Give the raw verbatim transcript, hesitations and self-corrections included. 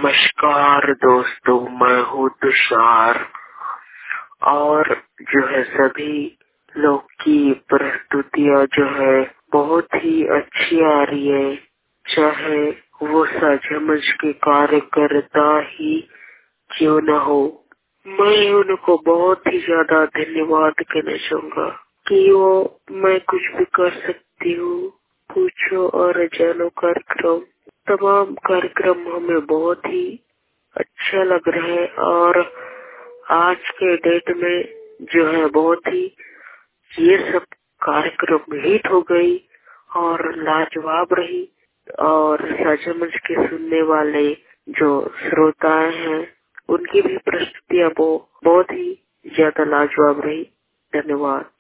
नमस्कार दोस्तों, मैं हूँ तुषार और जो है सभी लोग की प्रस्तुतियाँ जो है बहुत ही अच्छी आ रही है, चाहे वो समझ के कार्य करता ही क्यों न हो। मैं उनको बहुत ही ज्यादा धन्यवाद कहना चाहूँगा कि वो मैं कुछ भी कर सकती हूँ। पूछो और जानो कार्यक्रम, तमाम कार्यक्रम हमें बहुत ही अच्छा लग रहा है और आज के डेट में जो है बहुत ही ये सब कार्यक्रम हिट हो गई और लाजवाब रही और समझ के सुनने वाले जो श्रोता हैं उनकी भी प्रस्तुतियाँ वो बहुत ही ज्यादा लाजवाब रही। धन्यवाद।